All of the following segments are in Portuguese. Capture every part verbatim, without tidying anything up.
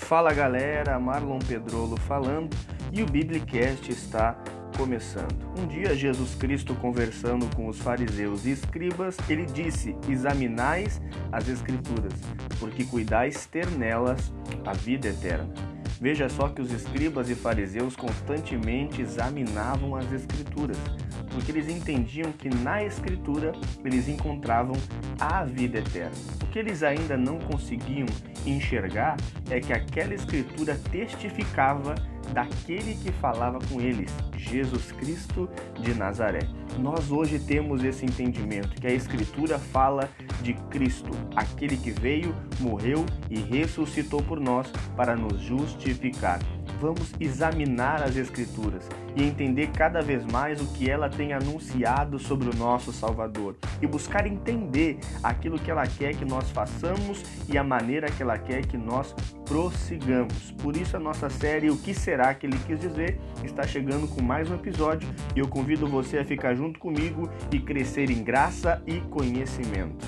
Fala galera, Marlon Pedrolo falando e o Biblicast está começando. Um dia Jesus Cristo conversando com os fariseus e escribas, ele disse: examinais as escrituras, porque cuidais ter nelas a vida eterna. Veja só que os escribas e fariseus constantemente examinavam as escrituras, porque eles entendiam que na escritura eles encontravam a vida eterna. O que eles ainda não conseguiam enxergar é que aquela escritura testificava daquele que falava com eles, Jesus Cristo de Nazaré. Nós hoje temos esse entendimento, que a Escritura fala de Cristo, aquele que veio, morreu e ressuscitou por nós para nos justificar. Vamos examinar as Escrituras e entender cada vez mais o que ela tem anunciado sobre o nosso Salvador e buscar entender aquilo que ela quer que nós façamos e a maneira que ela quer que nós prossigamos. Por isso a nossa série O que será que ele quis dizer está chegando com mais um episódio e eu convido você a ficar junto comigo e crescer em graça e conhecimento.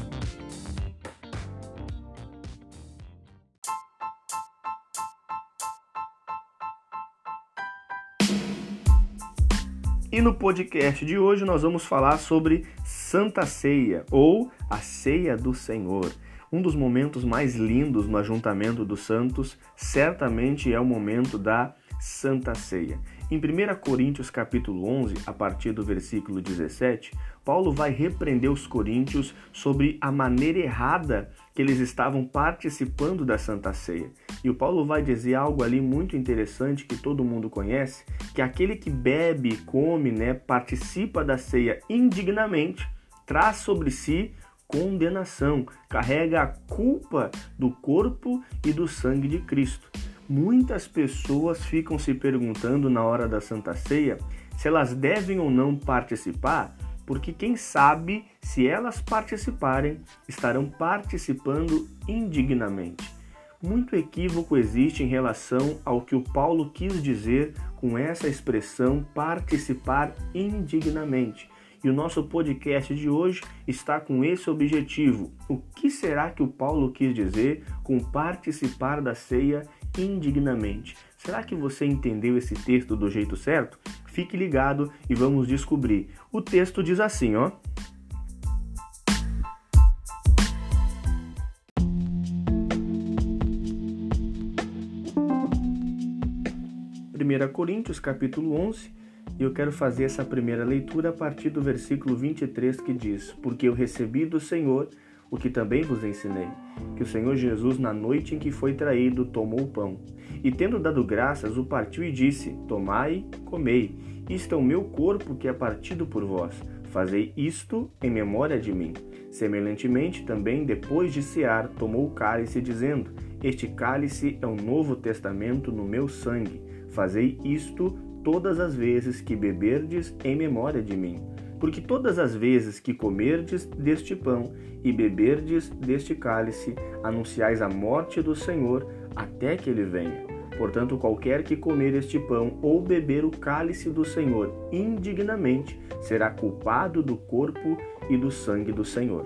E no podcast de hoje nós vamos falar sobre Santa Ceia, ou a Ceia do Senhor. Um dos momentos mais lindos no ajuntamento dos santos certamente é o momento da Santa Ceia. Em primeira Coríntios capítulo onze, a partir do versículo dezessete, Paulo vai repreender os coríntios sobre a maneira errada que eles estavam participando da Santa Ceia. E o Paulo vai dizer algo ali muito interessante que todo mundo conhece, que aquele que bebe, come, né, participa da ceia indignamente, traz sobre si condenação, carrega a culpa do corpo e do sangue de Cristo. Muitas pessoas ficam se perguntando na hora da Santa Ceia se elas devem ou não participar, porque quem sabe, se elas participarem, estarão participando indignamente. Muito equívoco existe em relação ao que o Paulo quis dizer com essa expressão participar indignamente. E o nosso podcast de hoje está com esse objetivo. O que será que o Paulo quis dizer com participar da ceia indignamente? Será que você entendeu esse texto do jeito certo? Fique ligado e vamos descobrir. O texto diz assim, ó. primeira Coríntios capítulo onze, e eu quero fazer essa primeira leitura a partir do versículo vinte e três, que diz: porque eu recebi do Senhor o que também vos ensinei, que o Senhor Jesus, na noite em que foi traído, tomou o pão, e tendo dado graças, o partiu e disse: tomai, comei, isto é o meu corpo que é partido por vós, fazei isto em memória de mim. Semelhantemente, também, depois de cear, tomou o cálice, dizendo: este cálice é o novo testamento no meu sangue, fazei isto todas as vezes que beberdes em memória de mim. Porque todas as vezes que comerdes deste pão e beberdes deste cálice, anunciais a morte do Senhor até que ele venha. Portanto, qualquer que comer este pão ou beber o cálice do Senhor indignamente, será culpado do corpo e do sangue do Senhor.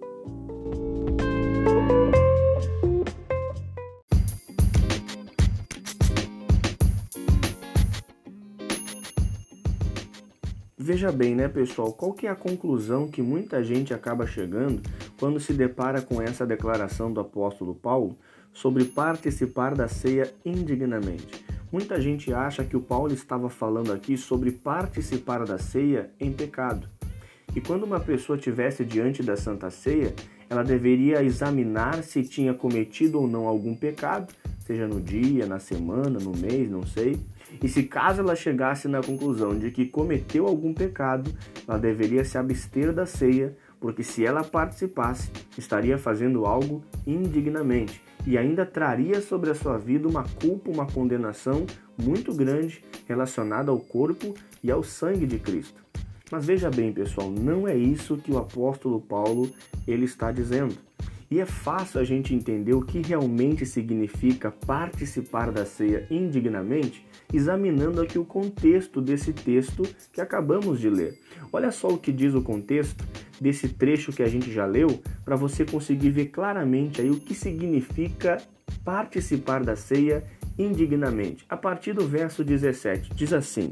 Veja bem, né, pessoal, qual que é a conclusão que muita gente acaba chegando quando se depara com essa declaração do apóstolo Paulo sobre participar da ceia indignamente? Muita gente acha que o Paulo estava falando aqui sobre participar da ceia em pecado. E quando uma pessoa estivesse diante da Santa Ceia, ela deveria examinar se tinha cometido ou não algum pecado, seja no dia, na semana, no mês, não sei. E se caso ela chegasse na conclusão de que cometeu algum pecado, ela deveria se abster da ceia, porque se ela participasse, estaria fazendo algo indignamente e ainda traria sobre a sua vida uma culpa, uma condenação muito grande relacionada ao corpo e ao sangue de Cristo. Mas veja bem, pessoal, não é isso que o apóstolo Paulo ele está dizendo. E é fácil a gente entender o que realmente significa participar da ceia indignamente, examinando aqui o contexto desse texto que acabamos de ler. Olha só o que diz o contexto. desse trecho que a gente já leu para você conseguir ver claramente aí o que significa participar da ceia indignamente. A partir do verso dezessete, diz assim: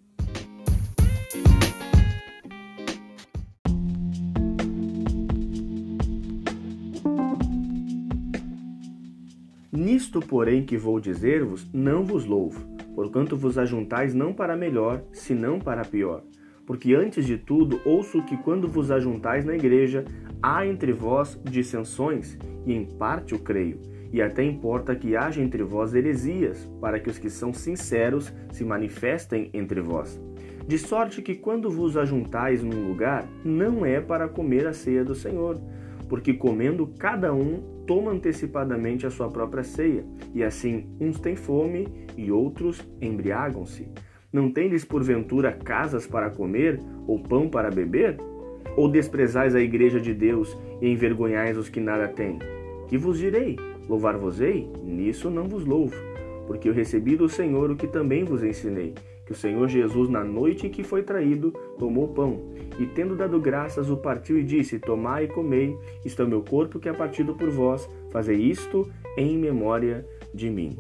Nisto, porém, que vou dizer-vos, não vos louvo, porquanto vos ajuntais não para melhor, senão para pior. Porque antes de tudo, ouço que quando vos ajuntais na igreja, há entre vós dissensões, e em parte o creio. E até importa que haja entre vós heresias, para que os que são sinceros se manifestem entre vós. De sorte que quando vos ajuntais num lugar, não é para comer a ceia do Senhor, porque comendo cada um toma antecipadamente a sua própria ceia, e assim uns têm fome e outros embriagam-se. Não tendes porventura casas para comer, ou pão para beber? Ou desprezais a igreja de Deus e envergonhais os que nada têm? Que vos direi? Louvar-vos-ei? Nisso não vos louvo, porque eu recebi do Senhor o que também vos ensinei, que o Senhor Jesus, na noite em que foi traído, tomou pão, e tendo dado graças, o partiu e disse: Tomai e comei, isto é o meu corpo que é partido por vós, fazei isto em memória de mim.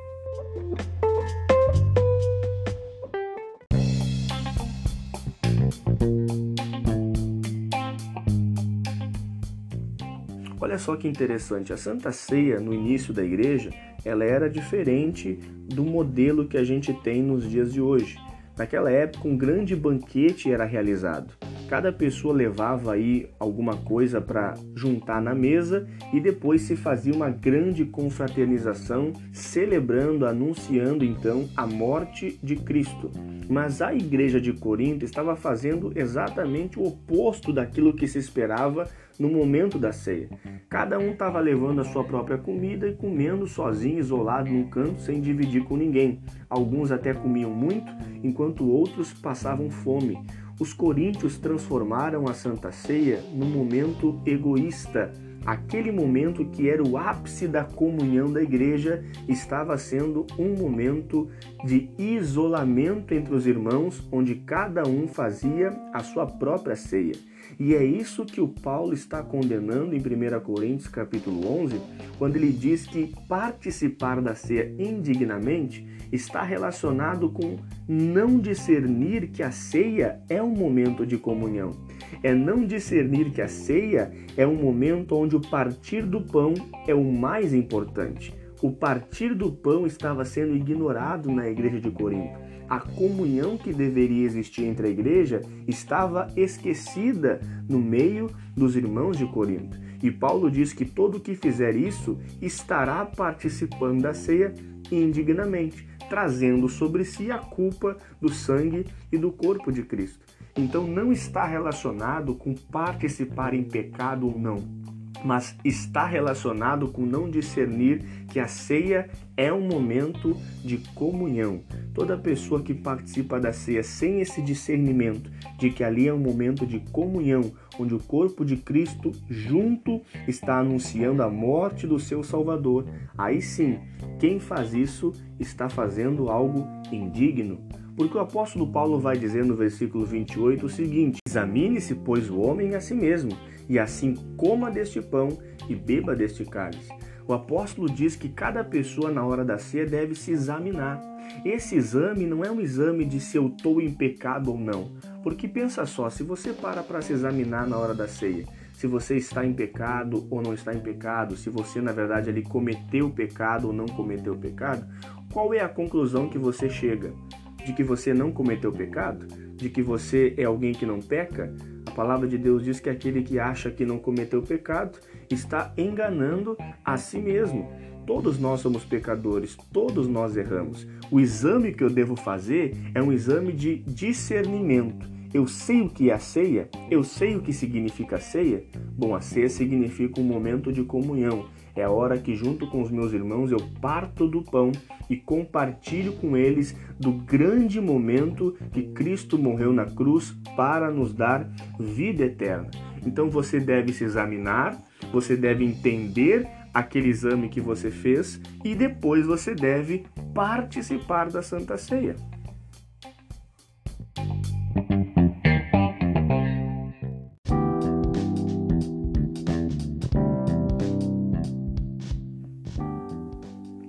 Olha só que interessante, a Santa Ceia no início da igreja, ela era diferente do modelo que a gente tem nos dias de hoje. Naquela época, um grande banquete era realizado. Cada pessoa levava aí alguma coisa para juntar na mesa e depois se fazia uma grande confraternização, celebrando, anunciando então a morte de Cristo. Mas a igreja de Corinto estava fazendo exatamente o oposto daquilo que se esperava no momento da ceia. Cada um estava levando a sua própria comida e comendo sozinho, isolado num canto, sem dividir com ninguém. Alguns até comiam muito, enquanto outros passavam fome. Os coríntios transformaram a Santa Ceia num momento egoísta. Aquele momento que era o ápice da comunhão da igreja estava sendo um momento de isolamento entre os irmãos, onde cada um fazia a sua própria ceia. E é isso que o Paulo está condenando em primeira Coríntios capítulo onze, quando ele diz que participar da ceia indignamente está relacionado com não discernir que a ceia é um momento de comunhão. É não discernir que a ceia é um momento onde o partir do pão é o mais importante. O partir do pão estava sendo ignorado na igreja de Corinto. A comunhão que deveria existir entre a igreja estava esquecida no meio dos irmãos de Corinto. E Paulo diz que todo que fizer isso estará participando da ceia indignamente, trazendo sobre si a culpa do sangue e do corpo de Cristo. Então não está relacionado com participar em pecado ou não, mas está relacionado com não discernir que a ceia é um momento de comunhão. Toda pessoa que participa da ceia sem esse discernimento de que ali é um momento de comunhão, onde o corpo de Cristo junto está anunciando a morte do seu Salvador, aí sim, quem faz isso está fazendo algo indigno. Porque o apóstolo Paulo vai dizer no versículo vinte e oito o seguinte: examine-se, pois, o homem a si mesmo, e assim coma deste pão e beba deste cálice. O apóstolo diz que cada pessoa na hora da ceia deve se examinar. Esse exame não é um exame de se eu estou em pecado ou não. Porque pensa só, se você para para se examinar na hora da ceia, se você está em pecado ou não está em pecado, se você na verdade ali cometeu pecado ou não cometeu pecado, qual é a conclusão que você chega? De que você não cometeu pecado? De que você é alguém que não peca? A palavra de Deus diz que aquele que acha que não cometeu pecado está enganando a si mesmo. Todos nós somos pecadores, todos nós erramos. O exame que eu devo fazer é um exame de discernimento. Eu sei o que é a ceia? Eu sei o que significa a ceia? Bom, a ceia significa um momento de comunhão. É a hora que, junto com os meus irmãos, eu parto do pão e compartilho com eles do grande momento que Cristo morreu na cruz para nos dar vida eterna. Então você deve se examinar, você deve entender aquele exame que você fez e depois você deve participar da Santa Ceia.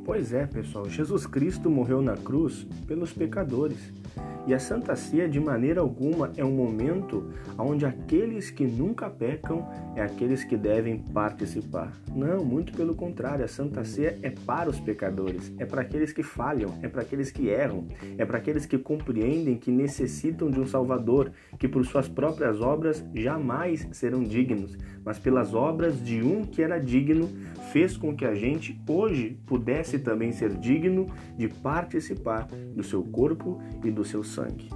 Pois é, pessoal, Jesus Cristo morreu na cruz pelos pecadores. E a Santa Ceia, de maneira alguma, é um momento onde aqueles que nunca pecam é aqueles que devem participar. Não, muito pelo contrário, a Santa Ceia é para os pecadores, é para aqueles que falham, é para aqueles que erram, é para aqueles que compreendem que necessitam de um Salvador, que por suas próprias obras jamais serão dignos, mas pelas obras de um que era digno, fez com que a gente hoje pudesse também ser digno de participar do seu corpo e do seu sangue.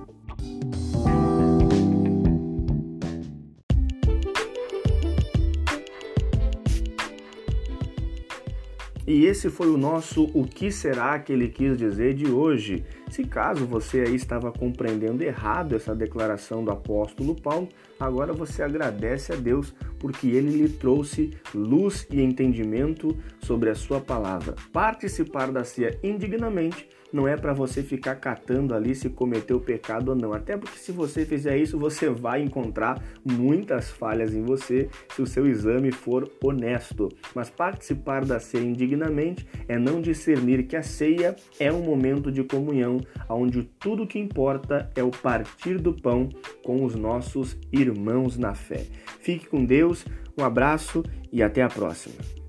E esse foi o nosso O Que Será Que Ele Quis Dizer de hoje. Se caso você aí estava compreendendo errado essa declaração do apóstolo Paulo, agora você agradece a Deus porque Ele lhe trouxe luz e entendimento sobre a sua palavra. Participar da ceia indignamente não é para você ficar catando ali se cometeu pecado ou não. Até porque se você fizer isso, você vai encontrar muitas falhas em você se o seu exame for honesto. Mas participar da ceia indignamente é não discernir que a ceia é um momento de comunhão, onde tudo que importa é o partir do pão com os nossos irmãos na fé. Fique com Deus, um abraço e até a próxima.